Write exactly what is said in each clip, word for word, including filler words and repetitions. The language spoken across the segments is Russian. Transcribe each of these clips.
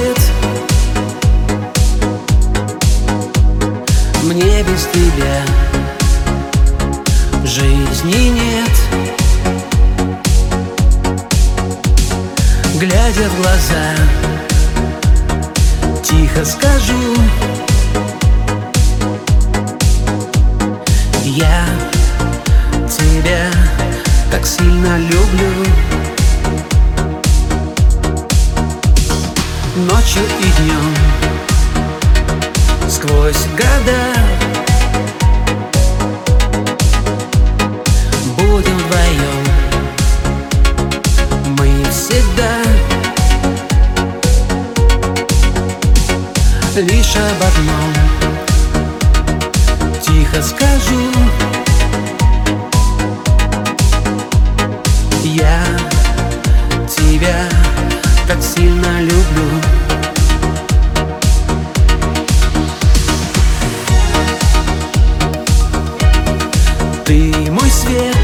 свет. Мне без тебя жизни нет. Глядя в глаза, тихо скажу: я тебя так сильно люблю. Ночью и днем, сквозь года, будем вдвоем мы всегда. Лишь об одном тихо скажу: я тебя так сильно люблю. Ты мой свет,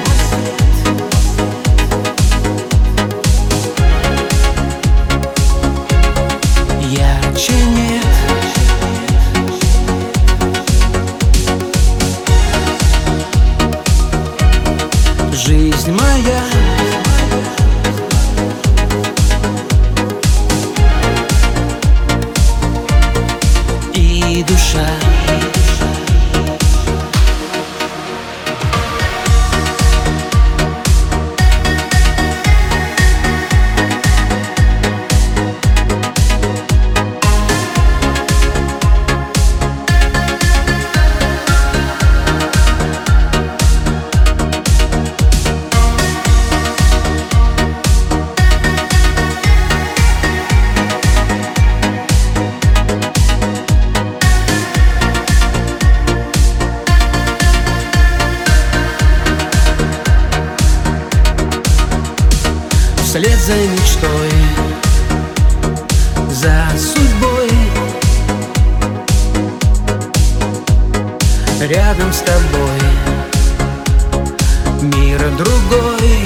ярче нет. Жизнь моя, и душа. Вслед за мечтой, за судьбой, рядом с тобой мир другой,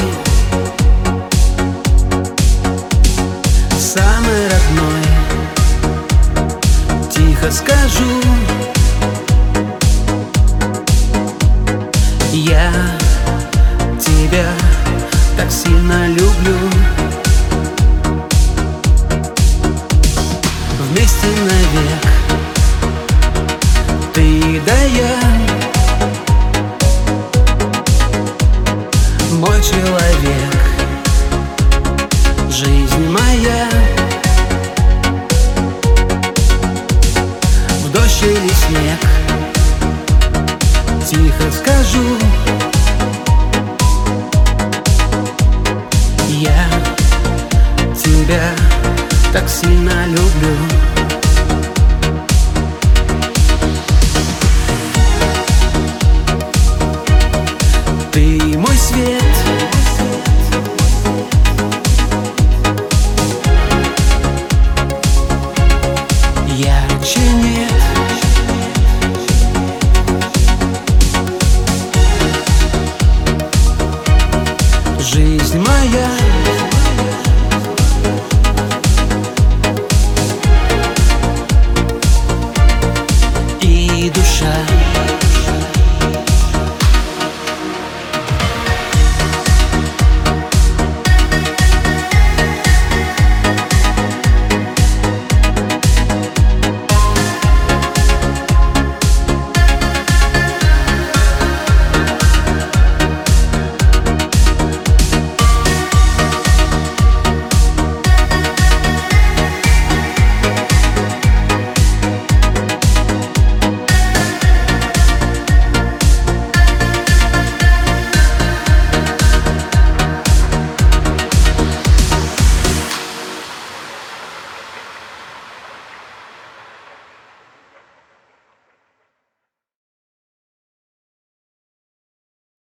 самый родной. Тихо скажу: я тебя так сильно люблю. Вместе навек ты да я, мой человек, жизнь моя. В дождь или снег тихо скажу: я тебя так сильно люблю. Ты мой свет, ярче нет.